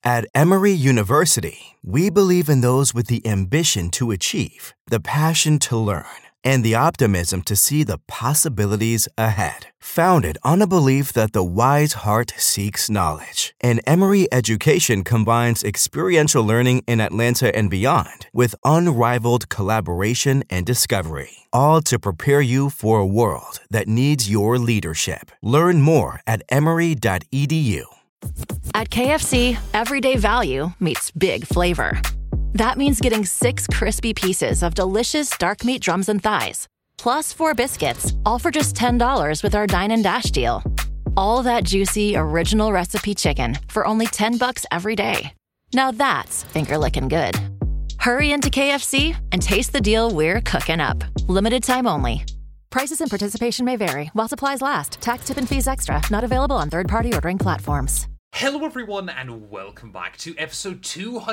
At Emory University, we believe in those with the ambition to achieve, the passion to learn, and the optimism to see the possibilities ahead. Founded on a belief that the wise heart seeks knowledge, and Emory education combines experiential learning in Atlanta and beyond with unrivaled collaboration and discovery, all to prepare you for a world that needs your leadership. Learn more at emory.edu. At KFC, everyday value meets big flavor. That means getting 6 crispy pieces of delicious dark meat drums and thighs, plus 4 biscuits, all for just $10 with our Dine and Dash deal. All that juicy, original recipe chicken for only $10 every day. Now that's finger-licking good. Hurry into KFC and taste the deal we're cooking up. Limited time only. Prices and participation may vary while supplies last. Tax, tip, and fees extra. Not available on third-party ordering platforms. Hello everyone and welcome back to episode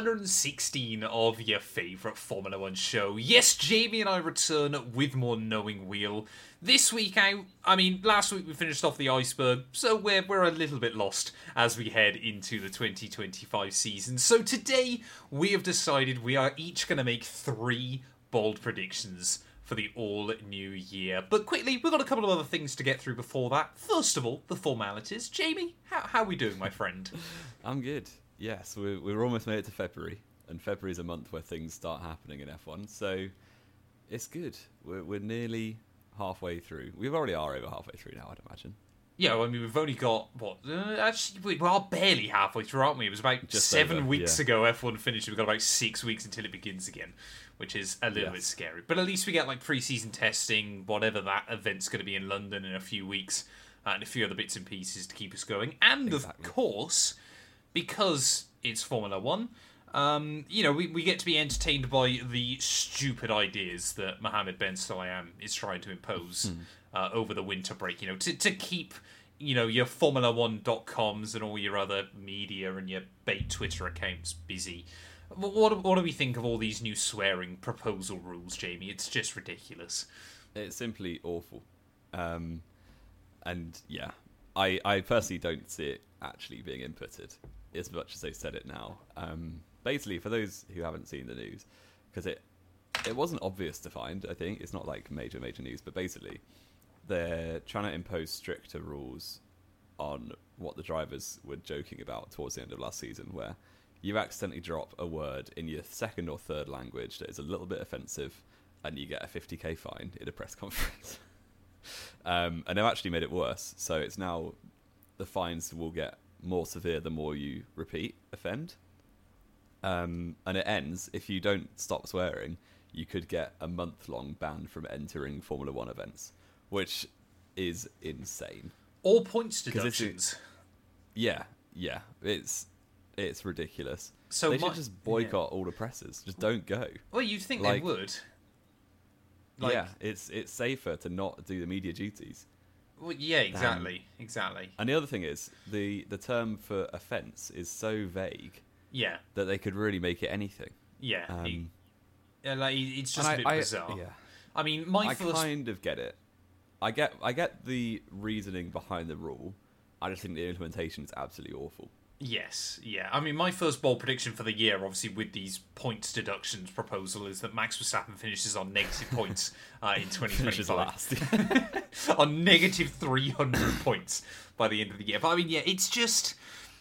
216 of your favourite Formula 1 show. Yes, Jamie and I return with more Knowing Wheel. This week last week we finished off the iceberg, so we're a little bit lost as we head into the 2025 season. So today we have decided we are each going to make 3 bold predictions for the all-new year. But quickly, we've got a couple of other things to get through before that. First of all, the formalities. Jamie, how are we doing, my friend? I'm good. Yes, we're almost made it to February, and February is a month where things start happening in F1, so it's good. We're nearly halfway through. We already are over halfway through now, I'd imagine. Yeah, I mean, we've only got, actually, we are barely halfway through, aren't we? It was about just 7 weeks ago F1 finished, we've got about 6 weeks until it begins again, which is a little bit scary. But at least we get, pre-season testing, whatever that event's going to be in London in a few weeks, and a few other bits and pieces to keep us going. And, of course, because it's Formula 1, we get to be entertained by the stupid ideas that Mohammed Ben Sulayem is trying to impose over the winter break, to keep, your Formula1.coms and all your other media and your bait Twitter accounts busy. What do we think of all these new swearing proposal rules, Jamie? It's just ridiculous. It's simply awful. And yeah, I personally don't see it actually being inputted as much as they've said it now. Basically, for those who haven't seen the news, because it wasn't obvious to find, I think. It's not like major news, but basically they're trying to impose stricter rules on what the drivers were joking about towards the end of last season, where you accidentally drop a word in your second or third language that is a little bit offensive and you get a 50k fine in a press conference. And they've actually made it worse. So it's now the fines will get more severe the more you offend. And it ends, if you don't stop swearing, you could get a month-long ban from entering Formula 1 events, which is insane. All points deductions. Yeah. It's ridiculous. So they should just boycott all the presses. Just don't go. Well, you'd think they would. It's safer to not do the media duties. Well, yeah, exactly. And the other thing is, the term for offence is so vague. Yeah. That they could really make it anything. Yeah. It's just a bit bizarre. Yeah. I mean, I kind of get it. I get the reasoning behind the rule. I just think the implementation is absolutely awful. Yes, yeah. I mean, my first bold prediction for the year, obviously, with these points deductions proposal, is that Max Verstappen finishes on negative points in 2025. Finishes last. On negative 300 points by the end of the year. But I mean, yeah, it's just,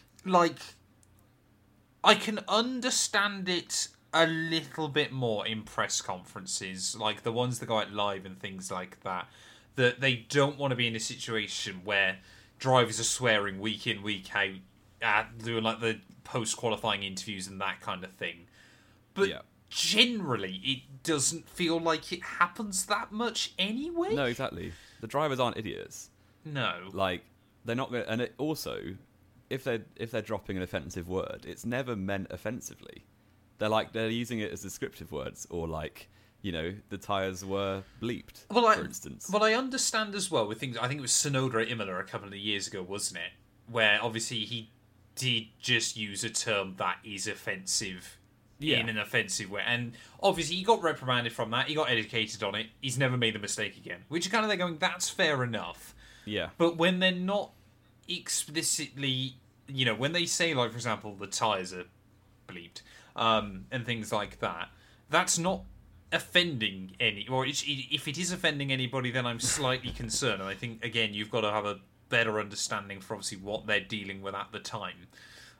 I can understand it a little bit more in press conferences, like the ones that go out live and things like that, that they don't want to be in a situation where drivers are swearing week in, week out, doing the post-qualifying interviews and that kind of thing. But generally, it doesn't feel like it happens that much anyway. No, exactly. The drivers aren't idiots. No. They're not going to... And also, if they're dropping an offensive word, it's never meant offensively. They're using it as descriptive words, or the tyres were bleeped, for instance. Well, I understand as well with things... I think it was Sonoda at Imola a couple of years ago, wasn't it? Where, obviously, he did just use a term that is offensive in an offensive way. And, obviously, he got reprimanded from that. He got educated on it. He's never made the mistake again. Which is kind of they're going, that's fair enough. Yeah. But when they're not explicitly you know, when they say, like, for example, the tyres are bleeped, and things like that, that's not offending or if it is offending anybody, then I'm slightly concerned. And I think, again, you've got to have a better understanding for obviously what they're dealing with at the time.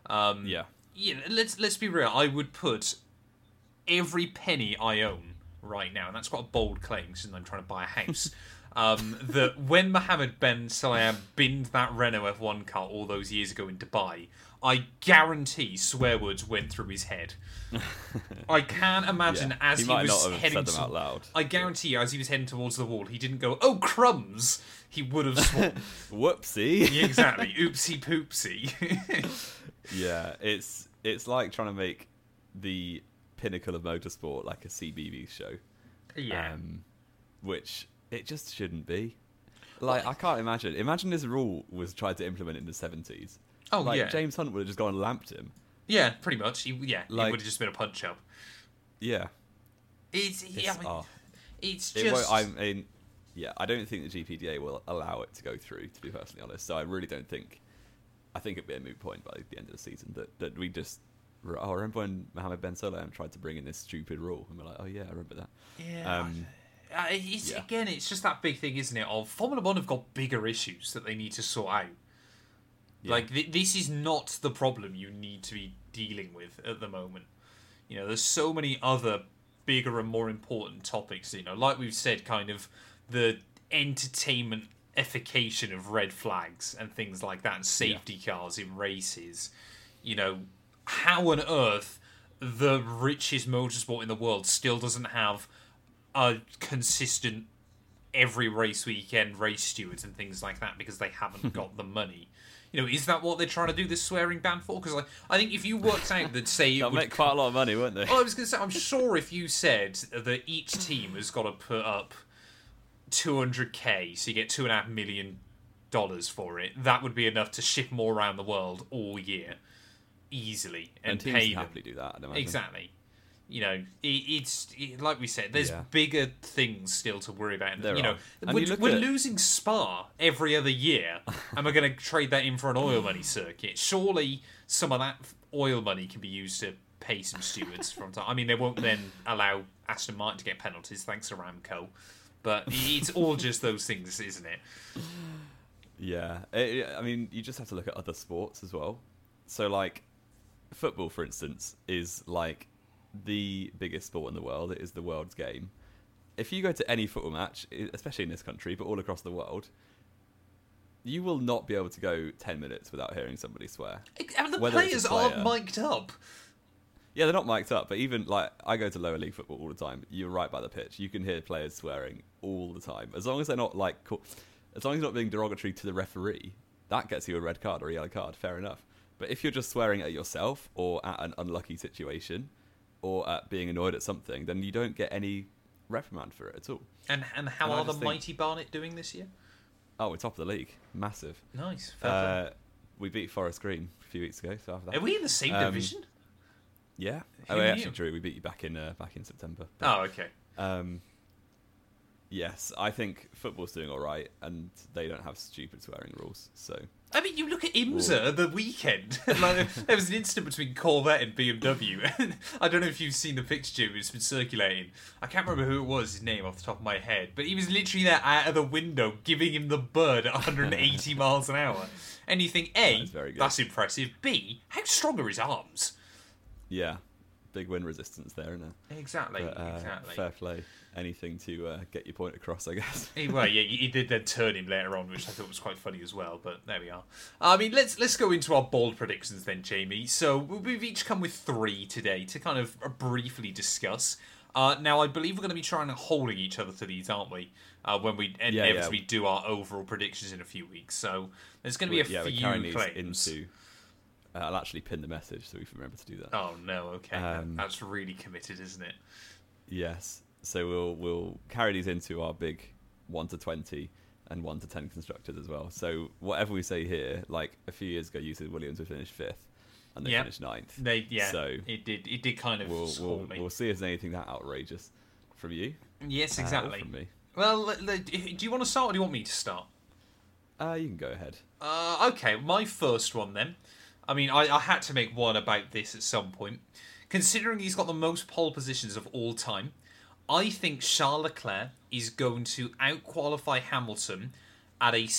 Let's be real. I would put every penny I own right now, and that's quite a bold claim since I'm trying to buy a house, that when Mohammed Ben Sulayem binned that Renault F1 car all those years ago in Dubai, I guarantee swear words went through his head. I can't imagine as he was heading them out loud. I guarantee you, as he was heading towards the wall, he didn't go, "Oh, crumbs!" He would have sworn. Whoopsie. Yeah, exactly. Oopsie poopsie. Yeah, it's like trying to make the pinnacle of motorsport like a CBeebies show. Yeah. Which it just shouldn't be. Like, I can't imagine. Imagine this rule was tried to implement in the 70s. Oh, like, yeah. James Hunt would have just gone and lamped him. Yeah, pretty much. It would have just been a punch-up. Yeah. It's just... I don't think the GPDA will allow it to go through, to be perfectly honest. So I really don't think... I think it'd be a moot point by the end of the season that we just... I remember when Mohammed Ben Sulayem tried to bring in this stupid rule, and we're like, oh yeah, I remember that. Yeah. Again, it's just that big thing, isn't it? Of Formula One have got bigger issues that they need to sort out. Yeah. Like, this is not the problem you need to be dealing with at the moment. You know, there's so many other bigger and more important topics, you know, like we've said, kind of the entertainment-ification of red flags and things like that, and safety cars in races. You know, how on earth the richest motorsport in the world still doesn't have a consistent every race weekend race stewards and things like that because they haven't got the money. You know, is that what they're trying to do this swearing ban for? Because I think if you worked out that, say... They'll make quite a lot of money, won't they? Oh, I was going to say, I'm sure if you said that each team has got to put up $200K, so you get $2.5 million for it, that would be enough to ship more around the world all year. Easily. And teams pay them. happily do that, I'd imagine. Exactly. You know, it's like we said, there's bigger things still to worry about. There you know, are. we're losing Spa every other year, and we're going to trade that in for an oil money circuit. Surely some of that oil money can be used to pay some stewards from time. I mean, they won't then allow Aston Martin to get penalties thanks to Aramco, but it's all just those things, isn't it? Yeah. I mean, you just have to look at other sports as well. So, like, football, for instance, is like the biggest sport in the world. It is the world's game. If you go to any football match, especially in this country, but all across the world, you will not be able to go 10 minutes without hearing somebody swear. And the players aren't mic'd up. Yeah, they're not mic'd up, but even, like, I go to lower league football all the time. You're right by the pitch. You can hear players swearing all the time. As long as they're not, like, as long as you're not being derogatory to the referee, that gets you a red card or a yellow card, fair enough. But if you're just swearing at yourself or at an unlucky situation or at being annoyed at something, then you don't get any reprimand for it at all. And how are the mighty Barnet doing this year? Oh, we're top of the league. Massive. Nice. We beat Forest Green a few weeks ago. So after that, are we in the same division? Yeah. We actually drew. We beat you back in September. But, okay. Yes, I think football's doing all right, and they don't have stupid swearing rules. So I mean, you look at IMSA the weekend. Like, there was an incident between Corvette and BMW. And I don't know if you've seen the picture; it's been circulating. I can't remember who it was, his name off the top of my head, but he was literally there out of the window, giving him the bird at 180 miles an hour. And you think, A, that's impressive. B, how strong are his arms? Yeah, big wind resistance there, isn't there? Exactly. Fair play. Anything to get your point across, I guess. Well, yeah, he did then turn him later on, which I thought was quite funny as well. But there we are. I mean, let's go into our bold predictions then, Jamie. So we've each come with 3 today to kind of briefly discuss. Now, I believe we're going to be trying to holding each other to these, aren't we? When we inevitably do our overall predictions in a few weeks. So there's going to be a few claims. I'll actually pin the message so we can remember to do that. Oh no, okay, that's really committed, isn't it? Yes. So we'll carry these into our big 1 to 20 and 1 to 10 constructors as well. So whatever we say here, like a few years ago, you said Williams would finish 5th, and they finished 9th. So it did kind of. We'll see if there's anything that outrageous from you. Yes, exactly. Or from me. Well, do you want to start or do you want me to start? You can go ahead. Okay, my first one then. I mean, I had to make one about this at some point. Considering he's got the most pole positions of all time, I think Charles Leclerc is going to outqualify Hamilton at a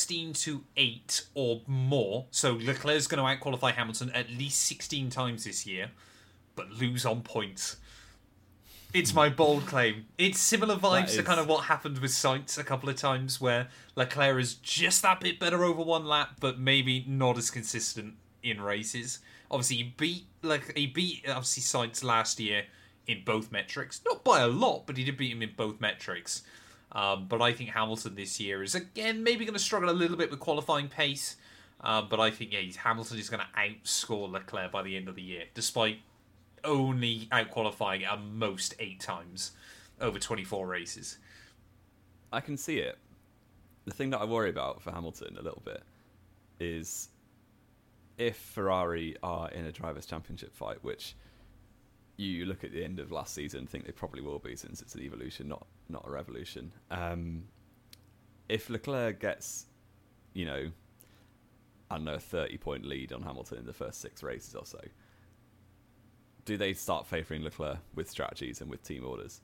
16-8 or more. So Leclerc's going to outqualify Hamilton at least 16 times this year, but lose on points. It's my bold claim. It's similar vibes to kind of what happened with Sainz a couple of times, where Leclerc is just that bit better over one lap, but maybe not as consistent in races. Obviously, he beat obviously Sainz last year in both metrics, not by a lot, but he did beat him in both metrics. But I think Hamilton this year is again maybe going to struggle a little bit with qualifying pace. But I think Hamilton is going to outscore Leclerc by the end of the year, despite only outqualifying at most 8 times over 24 races. I can see it. The thing that I worry about for Hamilton a little bit is if Ferrari are in a drivers' championship fight, which you look at the end of last season and think they probably will be, since it's an evolution, not a revolution. If Leclerc gets, I don't know, a 30-point lead on Hamilton in the first 6 races or so, do they start favouring Leclerc with strategies and with team orders?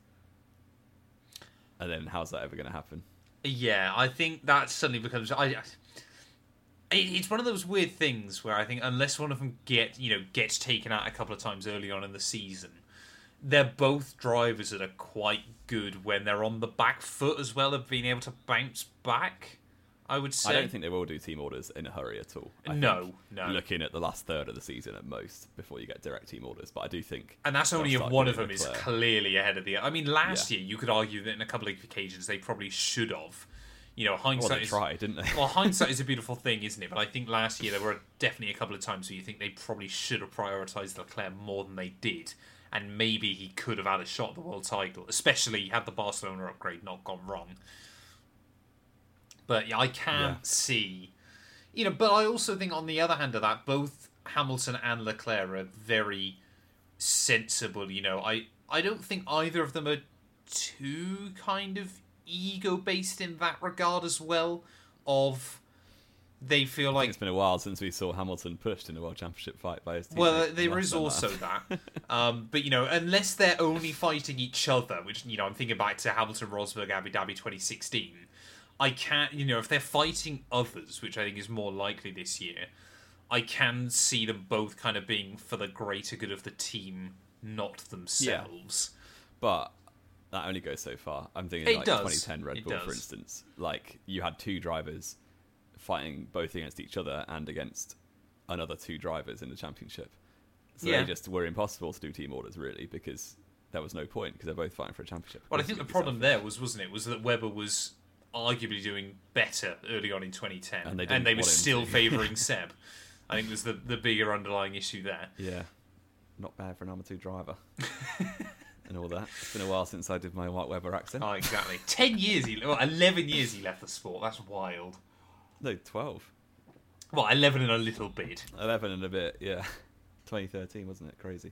And then how's that ever going to happen? Yeah, I think that suddenly becomes... It's one of those weird things where I think unless one of them gets taken out a couple of times early on in the season, they're both drivers that are quite good when they're on the back foot as well, of being able to bounce back, I would say. I don't think they will do team orders in a hurry at all. No. Looking at the last third of the season at most before you get direct team orders, but I do think... And that's only if one of them is clearly ahead of the other. I mean, last year you could argue that in a couple of occasions they probably should have. Hindsight they tried, didn't they? Well, hindsight is a beautiful thing, isn't it? But I think last year there were definitely a couple of times where you think they probably should have prioritised Leclerc more than they did. And maybe he could have had a shot at the world title, especially had the Barcelona upgrade not gone wrong. But yeah, I can't see... but I also think on the other hand of that, both Hamilton and Leclerc are very sensible. I don't think either of them are too kind of ego-based in that regard as well, of they feel like... It's been a while since we saw Hamilton pushed in a World Championship fight by his team. Well, there is also that. But, unless they're only fighting each other, which, I'm thinking back to Hamilton, Rosberg, Abu Dhabi 2016, I can't, if they're fighting others, which I think is more likely this year, I can see them both kind of being for the greater good of the team, not themselves. Yeah. But... that only goes so far. I'm thinking 2010 Red Bull, for instance. Like, you had 2 drivers fighting both against each other and against another 2 drivers in the championship. So they just were impossible to do team orders, really, because there was no point, because they're both fighting for a championship. Well, I think the problem there wasn't it? Was that Webber was arguably doing better early on in 2010, and they were still favouring Seb. I think was the bigger underlying issue there. Yeah. Not bad for an amateur driver. And all that. It's been a while since I did my White Weber accent. Oh, exactly. 11 years he left the sport. That's wild. No, 12. Well, 11 and a little bit. 11 and a bit, yeah. 2013, wasn't it? Crazy.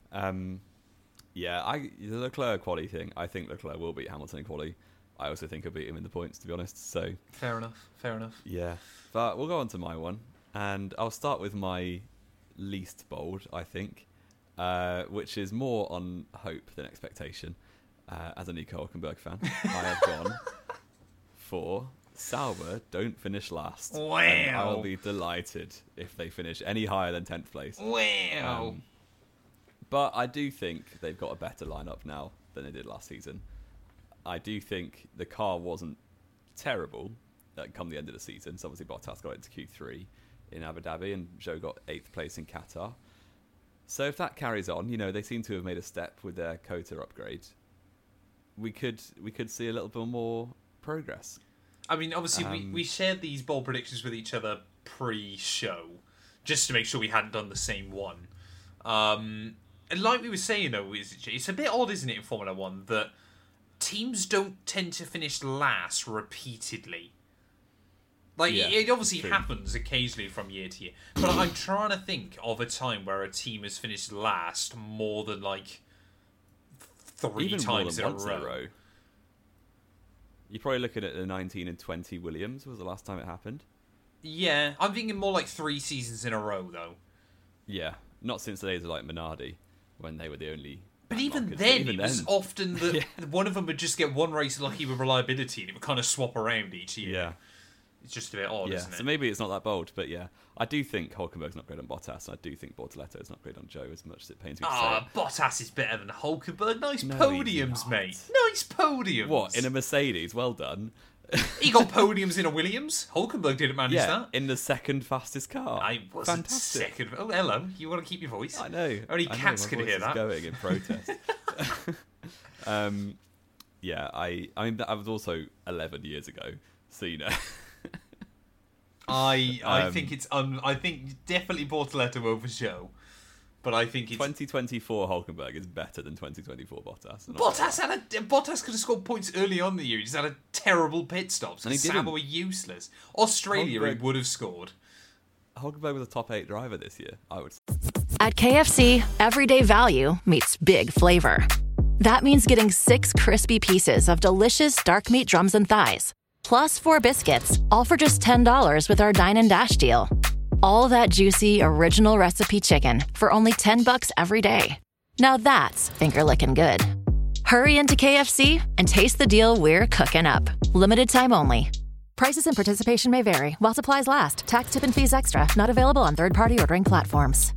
The Leclerc quality thing, I think Leclerc will beat Hamilton in quality. I also think he'll beat him in the points, to be honest. So Fair enough. Yeah. But we'll go on to my one. And I'll start with my least bold, I think. Which is more on hope than expectation. As a Nico Hülkenberg fan, I have gone for Sauber don't finish last. Wow. And I'll be delighted if they finish any higher than 10th place. Wow. But I do think they've got a better lineup now than they did last season. I do think the car wasn't terrible come the end of the season. So obviously Bottas got into Q3 in Abu Dhabi and Zhou got 8th place in Qatar. So if that carries on, they seem to have made a step with their Kota upgrade. We could see a little bit more progress. I mean, obviously, we shared these bold predictions with each other pre-show, just to make sure we hadn't done the same one. And like we were saying, though, it's a bit odd, isn't it, in Formula 1, that teams don't tend to finish last repeatedly. It obviously happens occasionally from year to year. But I'm trying to think of a time where a team has finished last more than, 3 Even times more than in a row. You're probably looking at the 19 and 20 Williams was the last time it happened. Yeah, I'm thinking more like 3 seasons in a row, though. Yeah, not since the days of like Minardi, when they were the only. But even then, it was often that one of them would just get one race lucky with reliability, and it would kind of swap around each year. Yeah. It's just a bit odd, isn't it? So maybe it's not that bold, but yeah. I do think Hulkenberg's not great on Bottas, and I do think Bortoletto is not great on Joe, as much as it pains me to say. Bottas is better than Hulkenberg. Nice No, podiums, mate. Nice podiums. What, in a Mercedes? Well done. He got podiums in a Williams. Hulkenberg didn't manage that. In the second fastest car. I wasn't second. Oh, hello. You want to keep your voice? I know. Only cats can hear that. Going in protest. Yeah, I mean, that was also 11 years ago, so you know. I think it's I think definitely Bortoletto over Joe, but I think it's 2024 Hulkenberg is better than 2024 Bottas. Bottas could have scored points early on in the year. He just had a terrible pit stops. And Sauber were useless. Australia, he would have scored. Hulkenberg was a top 8 driver this year, I would say. At KFC, everyday value meets big flavor. That means getting 6 crispy pieces of delicious dark meat drums and thighs, plus 4 biscuits, all for just $10 with our Dine and Dash deal. All that juicy, original recipe chicken for only $10 every day. Now that's finger-licking good. Hurry into KFC and taste the deal we're cooking up. Limited time only. Prices and participation may vary while supplies last. Tax, tip, and fees extra. Not available on third-party ordering platforms.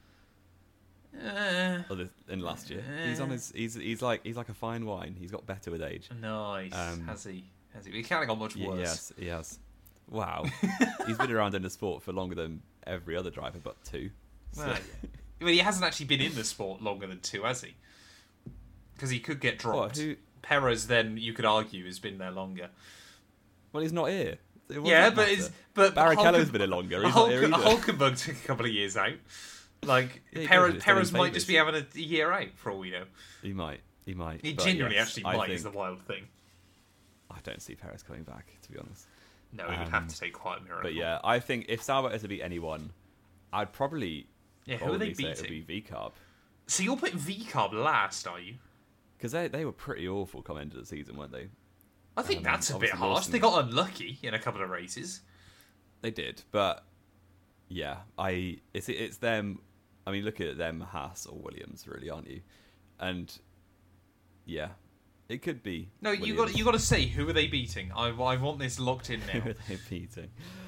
In last year, he's on his. He's like a fine wine. He's got better with age. Nice. Has he? He can't have got much worse. Yes, he has. Wow. He's been around in the sport for longer than every other driver, but 2. So. Well, he hasn't actually been in the sport longer than 2, has he? Because he could get dropped. Perez, then you could argue, has been there longer. Well, he's not here. Yeah, but Barrichello's been here longer. He's not here either. Hulkenberg took a couple of years out. Like, Perez might just be having a year out, for all we know. He might. He genuinely actually might, is the wild thing. I don't see Perez coming back, to be honest. No, he would have to take quite a miracle. But yeah, I think if Sauber is to beat anyone, I'd probably who are they beating? It would be VCarb. So you're putting VCarb last, are you? Because they were pretty awful come into the season, weren't they? I think that's a bit harsh. They got unlucky in a couple of races. They did, but yeah, it's them. I mean, look at them, Haas or Williams, really, aren't you? And yeah, it could be. No, you got to say, who are they beating? I want this locked in now. Who are they beating?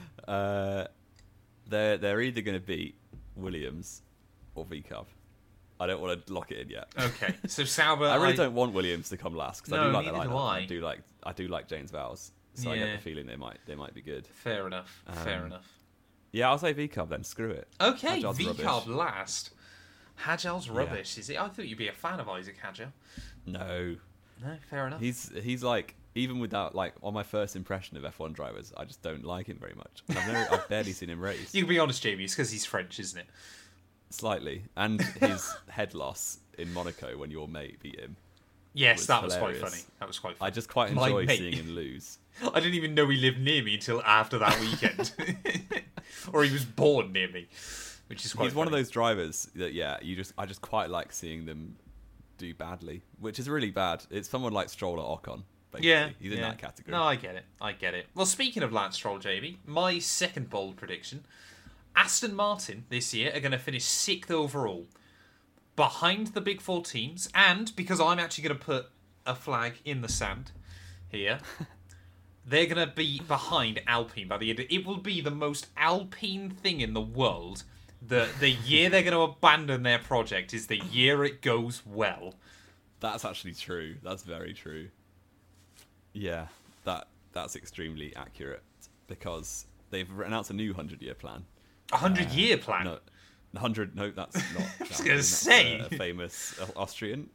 They're either going to beat Williams or VCarb. I don't want to lock it in yet. Okay, so Sauber. I really don't want Williams to come last because I do like the lineup. I do like James Vowles, so I get the feeling they might be good. Fair enough. Yeah, I'll say VCarb then. Screw it. Okay, VCarb last. Hajal's rubbish, is it? I thought you'd be a fan of Isaac Hajal. No, fair enough. He's like, even without, like, on my first impression of F1 drivers, I just don't like him very much. I've barely seen him race. You can be honest, Jamie. It's because he's French, isn't it? Slightly, and his head loss in Monaco when your mate beat him. Yes, that was quite funny. I just quite enjoy seeing him lose. I didn't even know he lived near me until after that weekend. Or he was born near me, which is quite funny. One of those drivers that, I just quite like seeing them do badly, which is really bad. It's someone like Stroll or Ocon, basically. Yeah. He's in that category. No, I get it. Well, speaking of Lance Stroll, Jamie, my second bold prediction, Aston Martin this year are going to finish 6th overall, behind the big 4 teams, and because I'm actually going to put a flag in the sand here, they're going to be behind Alpine by the end. It will be the most Alpine thing in the world that the year they're going to abandon their project is the year it goes well. That's actually true. That's very true. Yeah, that's extremely accurate because they've announced a new 100-year plan. A 100-year plan? No. 100. No, that's not. I was going to say a famous Austrian.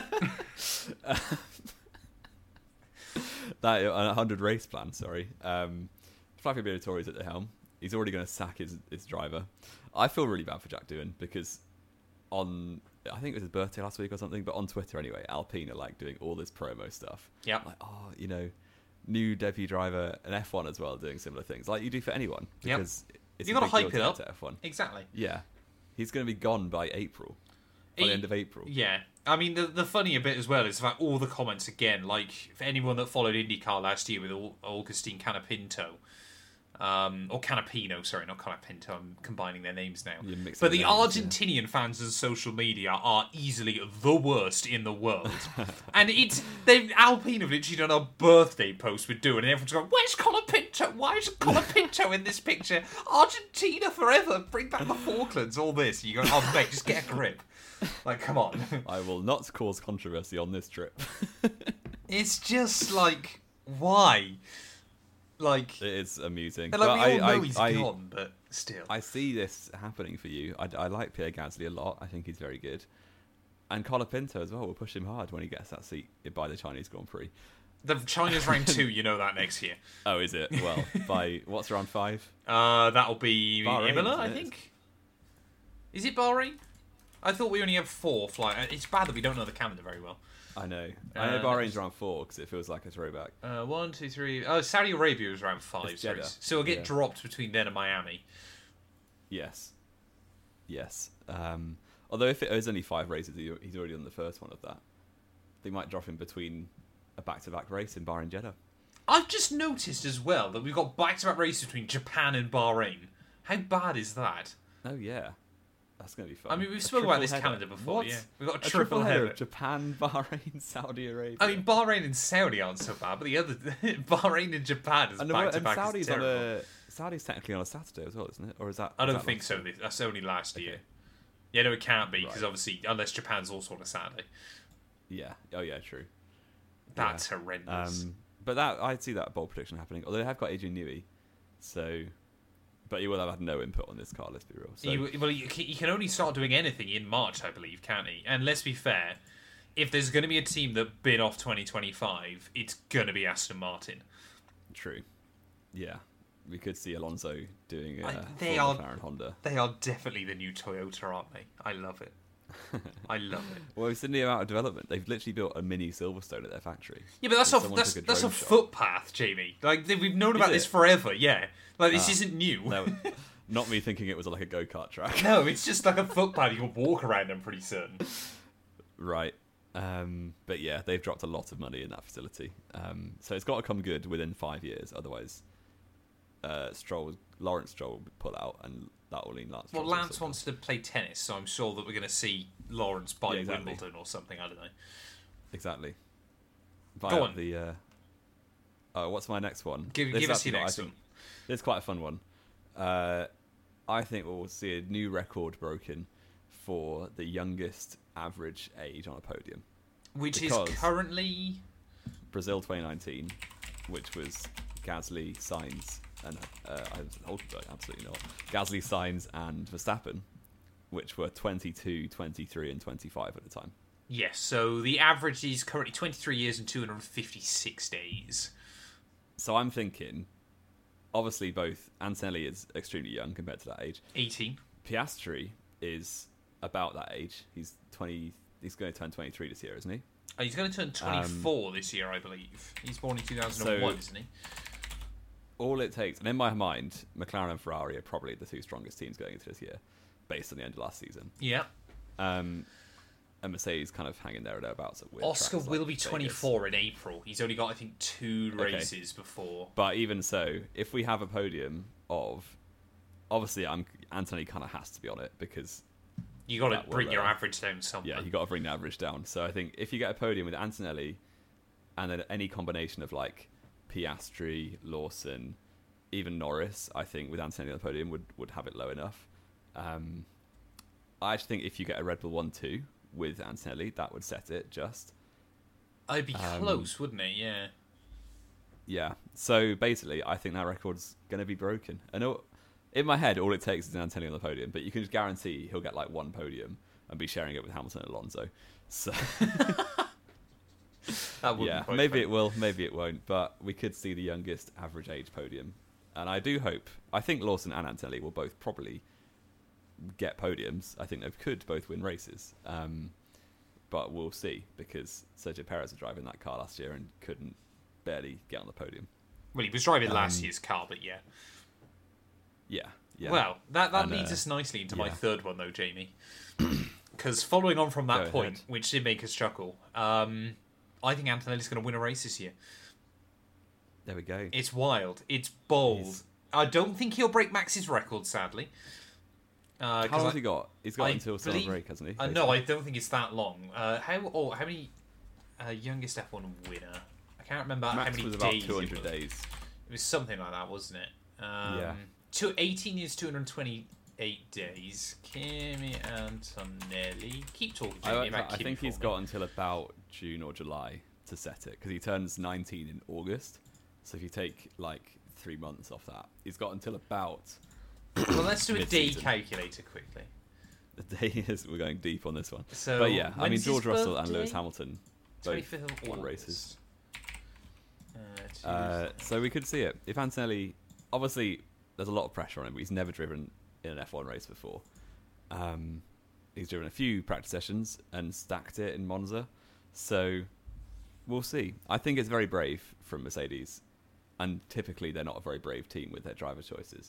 That a 100 race plan. Sorry. Flavio Briatore's at the helm. He's already going to sack his driver. I feel really bad for Jack Doohan because I think it was his birthday last week or something, but on Twitter anyway, Alpine are like doing all this promo stuff. Yeah. Like, new debut driver and F1 as well doing similar things like you do for anyone because it's you got to hype it up to F1. Exactly. Yeah. He's going to be gone by April. By the end of April. Yeah. I mean, the funnier bit as well is about all the comments again. Like, for anyone that followed IndyCar last year with Augustine Canapinto, Or Canapino, sorry, not Canapinto. I'm combining their names now. But the Argentinian fans on social media are easily the worst in the world. And Alpine have literally done a birthday post with doing, and everyone's going, "Where's Colapinto? Why is Colapinto in this picture? Argentina forever! Bring back the Falklands!" All this. You go, "Oh mate, just get a grip." Like, come on. I will not cause controversy on this trip. It's just like, why? Like, it is amusing. And like, we all know he's gone, but still. I see this happening for you. I like Pierre Gasly a lot. I think he's very good. And Colapinto as well will push him hard when he gets that seat by the Chinese Grand Prix. The China's round 2, you know that next year. Oh, is it? Well, by what's round 5? That'll be Bahrain, Imola, I think. Is it Bahrain? I thought we only have 4 flights. It's bad that we don't know the calendar very well. I know Bahrain's round 4 because it feels like a throwback. 1, 2, 3. Oh, Saudi Arabia is round 5. So it'll get dropped between then and Miami. Yes. Although if it is only 5 races, he's already on the first one of that. They might drop him between a back-to-back race in Bahrain Jeddah. I've just noticed as well that we've got back-to-back races between Japan and Bahrain. How bad is that? Oh yeah. That's going to be fun. I mean, we've spoken about this calendar before. What? Yeah, we've got a triple header of Japan, Bahrain, Saudi Arabia. I mean, Bahrain and Saudi aren't so bad, but the other Bahrain and Japan is back to back. Saudi's Saudi's technically on a Saturday as well, isn't it? Or is that? I don't think so. That's only last year. Yeah, no, it can't be because obviously, unless Japan's also on a Saturday. Yeah. Oh, yeah. True. That's horrendous. But I'd see that bold prediction happening. Although they have got Adrian Newey, so. But he will have had no input on this car, let's be real. So. He can only start doing anything in March, I believe, can't he? And let's be fair, if there's going to be a team that bid off 2025, it's going to be Aston Martin. True. Yeah. We could see Alonso doing McLaren Honda. They are definitely the new Toyota, aren't they? I love it. I love it. Well, we've seen the amount of development. They've literally built a mini Silverstone at their factory. Yeah, but that's a footpath, Jamie. Like, we've known about this forever, yeah. Like, this isn't new. No, not me thinking it was like a go-kart track. No, it's just like a footpath. You can walk around, I'm pretty certain. Right. But yeah, they've dropped a lot of money in that facility. So it's got to come good within 5 years. Otherwise, Lawrence Stroll will pull out, and that will lean Lance. Well, Lance wants to play tennis, so I'm sure that we're going to see Lawrence buy Wimbledon or something. I don't know. Exactly. Go on. What's my next one? Give us your next one. It's quite a fun one. I think we'll see a new record broken for the youngest average age on a podium. Which is currently... Brazil 2019, which was Gasly, Sainz, and absolutely not. Gasly, Sainz, and Verstappen, which were 22, 23, and 25 at the time. Yes, so the average is currently 23 years and 256 days. So I'm thinking, obviously, both Antonelli is extremely young compared to that age. 18. Piastri is about that age. He's 20. He's going to turn 23 this year, isn't he? He's going to turn 24 this year, I believe. He's born in 2001, isn't he? All it takes, and in my mind, McLaren and Ferrari are probably the two strongest teams going into this year, based on the end of last season. Yeah. And Mercedes kind of hanging there or thereabouts. Oscar will be 24 in April. He's only got, I think, 2 races before. But even so, if we have a podium of... Obviously, Anthony kind of has to be on it, because... You got to bring your average down somewhere. Yeah, you got to bring the average down. So I think if you get a podium with Antonelli, and then any combination of like Piastri, Lawson, even Norris, I think with Antonelli on the podium would have it low enough. I actually think if you get a Red Bull 1-2 with Antonelli, that would set it just. It'd be close, wouldn't it? Yeah. Yeah. So basically, I think that record's going to be broken. And in my head, all it takes is Antonelli on the podium, but you can just guarantee he'll get like one podium and be sharing it with Hamilton and Alonso. So that would be maybe it will, maybe it won't, but we could see the youngest average age podium. And I think Lawson and Antonelli will both probably get podiums. I think they could both win races. But we'll see, because Sergio Perez was driving that car last year and couldn't barely get on the podium. Well, he was driving last year's car, but yeah. Yeah. Well, that leads us nicely into my third one, though, Jamie. Because following on from that point, which did make us chuckle, I think Antonelli's going to win a race this year. There we go. It's wild. It's bold. I don't think he'll break Max's record, sadly. How long has he got? He's got until summer break, hasn't he? No, I don't think it's that long. How many youngest F1 winner? I can't remember Max how many was about days 200 days. It was something like that, wasn't it? Yeah. 18 years, 228 days. Kimi Antonelli. Keep talking to me about Kimi. I think he's got until about June or July to set it, because he turns 19 in August. So if you take like 3 months off that, he's got until about... Well, let's do a day calculator quickly. The day is... We're going deep on this one. So, but yeah, I mean, George Russell and Lewis Hamilton both 25th of won August. races. So we could see it. If Antonelli... Obviously, there's a lot of pressure on him, but he's never driven in an F1 race before. He's driven a few practice sessions and stacked it in Monza. So we'll see. I think it's very brave from Mercedes. And typically they're not a very brave team with their driver choices.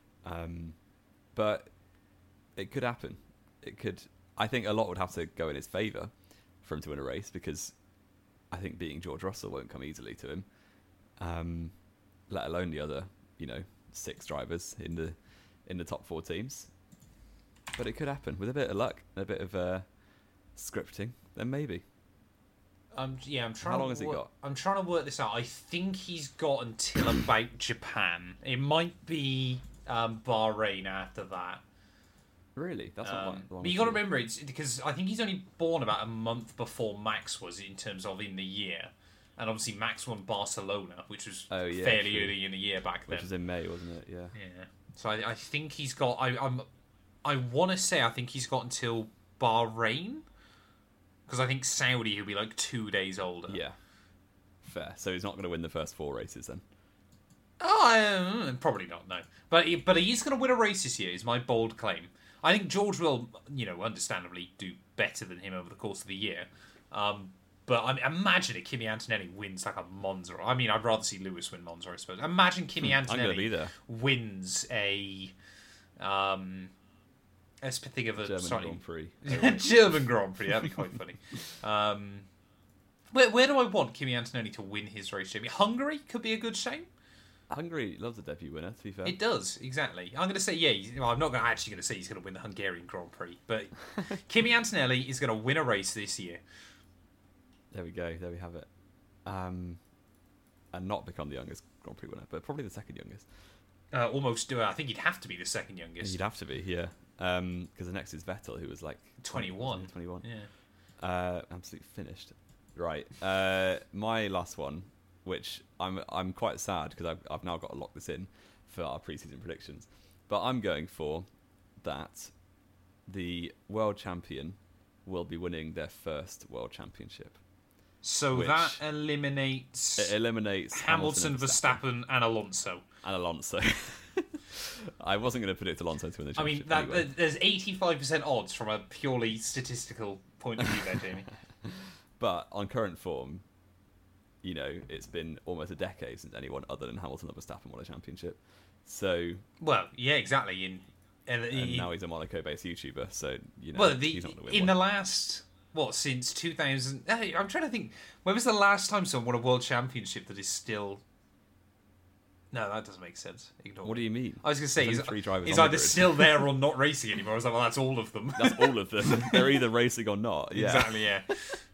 But it could happen. It could. I think a lot would have to go in his favour for him to win a race, because I think beating George Russell won't come easily to him. Let alone the other, 6 drivers in the top 4 teams. But it could happen with a bit of luck and a bit of scripting. Then maybe. I'm trying. How long has he got? I'm trying to work this out. I think he's got until about Japan. It might be Bahrain after that. Really? That's not long. But you got to remember, it's because I think he's only born about a month before Max was, in terms of in the year. And obviously Max won Barcelona, which was fairly early in the year back then. Which was in May, wasn't it? Yeah. Yeah. So I think he's got... I want to say I think he's got until Bahrain. Because I think Saudi he'll be like 2 days older. Yeah. Fair. So he's not going to win the first 4 races then? Oh, probably not, no. But he's going to win a race this year, is my bold claim. I think George will, understandably do better than him over the course of the year. But imagine if Kimi Antonelli wins like a Monza. I mean, I'd rather see Lewis win Monza, I suppose. Imagine Kimi Antonelli wins a... let's think of a... German Grand Prix. German Grand Prix, that'd be quite funny. Where do I want Kimi Antonelli to win his race, Jamie? Hungary could be a good shame. Hungary loves a debut winner, to be fair. It does, exactly. I'm going to say, I'm not actually going to say he's going to win the Hungarian Grand Prix, but Kimi Antonelli is going to win a race this year. There we go. There we have it. And not become the youngest Grand Prix winner, but probably the second youngest. Almost. I think he'd have to be the second youngest. You'd have to be, yeah. Because the next is Vettel, who was like 21. 21. Yeah. Absolutely finished. Right. My last one, which I'm quite sad because I've now got to lock this in for our preseason predictions. But I'm going for that the world champion will be winning their first world championship. So that eliminates Hamilton, Verstappen, and Alonso. I wasn't going to predict Alonso to win the championship. Anyway. There's 85% odds from a purely statistical point of view there, Jamie. But on current form, it's been almost a decade since anyone other than Hamilton or Verstappen won a championship. So, well, yeah, exactly. And now he's a Monaco-based YouTuber, so he's not going to win. In the last since 2000, I'm trying to think. When was the last time someone won a world championship that is still? No, that doesn't make sense. Ignore what do you mean? I was going to say he's either grid. Still there or not racing anymore. I was like, well, that's all of them. That's all of them. They're either racing or not. Yeah. Exactly. Yeah.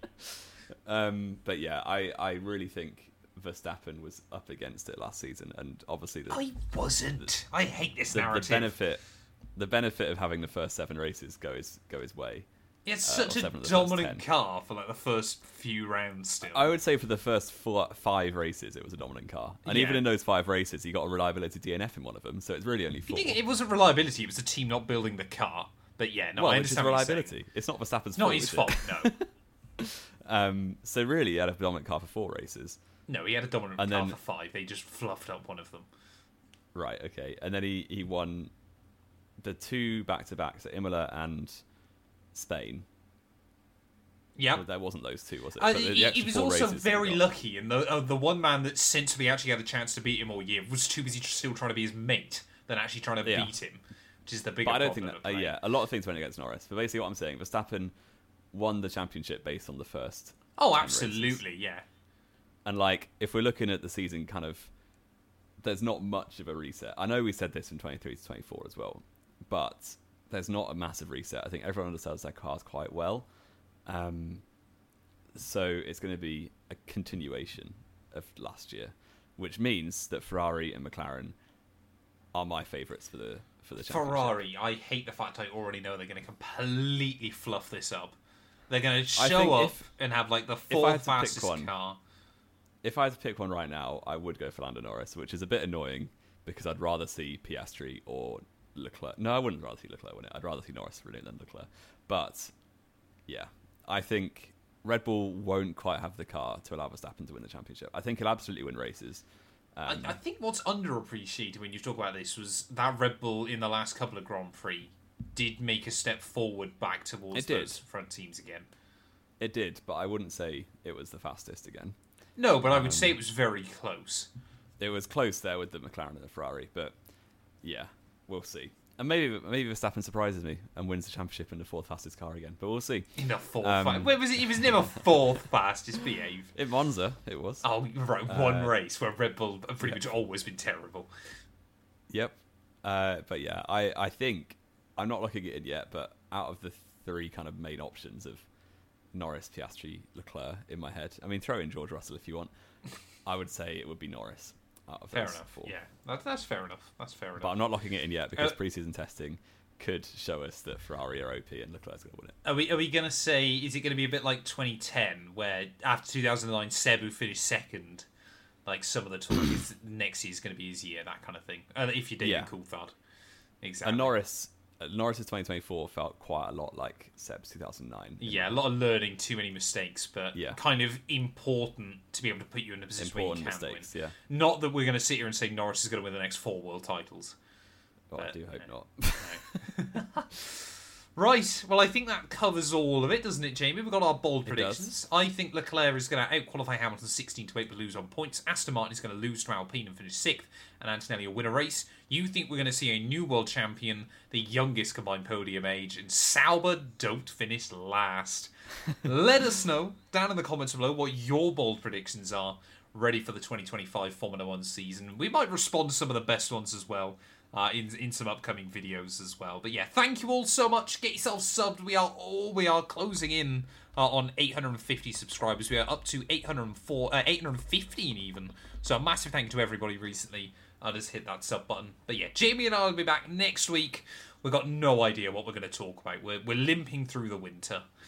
But yeah, I really think Verstappen was up against it last season, and obviously I wasn't. I hate this narrative. The benefit of having the first 7 races go his way. It's such a dominant car for like the first few rounds still. I would say for the first 5 races it was a dominant car. And even in those 5 races you got a reliability DNF in one of them, so it's really only 4. It wasn't reliability, it was the team not building the car. But yeah, no, I understand what reliability. It's not Verstappen's fault. Not his fault, no. So really he had a dominant car for 4 races. No, he had a dominant car for 5. They just fluffed up one of them. Right, okay. And then he won the 2 back-to-backs at Imola and Spain. Yeah, there wasn't those 2, was it? He was also very lucky, and the one man that since we actually had a chance to beat him all year was too busy still trying to be his mate than actually trying to beat him, which is the bigger problem. But I don't think a lot of things went against Norris. But basically, what I'm saying, Verstappen won the championship based on the first. Oh, absolutely, races. Yeah. And if we're looking at the season kind of there's not much of a reset. I know we said this from 23 to 24 as well, but there's not a massive reset. I think everyone understands their cars quite well. So it's going to be a continuation of last year, which means that Ferrari and McLaren are my favourites for the championship. Ferrari, I hate the fact I already know they're going to completely fluff this up. They're going to show up and have like the fourth fastest car. If I had to pick one right now, I would go for Lando Norris, which is a bit annoying because I'd rather see Piastri or Leclerc. No, I wouldn't rather see Leclerc win it. I'd rather see Norris win it than Leclerc. But yeah, I think Red Bull won't quite have the car to allow Verstappen to win the championship. I think he'll absolutely win races. I think what's underappreciated when you talk about this was that Red Bull in the last couple of Grand Prix did make a step forward back towards those front teams again. It did, but I wouldn't say it was the fastest again. No, but I would say it was very close. It was close there with the McLaren and the Ferrari, but yeah, we'll see. And maybe Verstappen surprises me and wins the championship in the fourth fastest car again, but we'll see. In the fourth Wait, was it? He was never fourth fastest, behave. In Monza, it was. Oh, right, one race where Red Bull have pretty much always been terrible. Yep. But yeah, I think, I'm not looking at it yet, but out of the three kind of main options of Norris, Piastri, Leclerc in my head, I mean, throw in George Russell if you want, I would say it would be Norris. Fair enough. Four. Yeah, that's fair enough. That's fair enough. But I'm not locking it in yet because preseason testing could show us that Ferrari are OP and Leclerc's going to win it. Are we going to say, is it going to be a bit like 2010, where after 2009, Seb, who finished second, like some of the talk next year is going to be his year, that kind of thing? If you're David Coulthard. Exactly. And Norris's 2024 felt quite a lot like Seb's 2009. Yeah, a lot of learning, too many mistakes, but kind of important to be able to put you in a position where you can mistakes, win. Yeah. Not that we're going to sit here and say Norris is going to win the next 4 world titles. Well, I do hope not. Right, well, I think that covers all of it, doesn't it, Jamie? We've got our bold predictions. I think Leclerc is going to outqualify Hamilton 16-8 but lose on points. Aston Martin is going to lose to Alpine and finish 6th, and Antonelli will win a race. You think we're going to see a new world champion, the youngest combined podium age, and Sauber don't finish last. Let us know down in the comments below what your bold predictions are ready for the 2025 Formula 1 season. We might respond to some of the best ones as well. In some upcoming videos as well. But yeah, thank you all so much. Get yourself subbed. We are closing in on 850 subscribers. We are up to 815 even. So a massive thank you to everybody recently. Just hit that sub button. But yeah, Jamie and I will be back next week. We've got no idea what we're going to talk about. We're limping through the winter.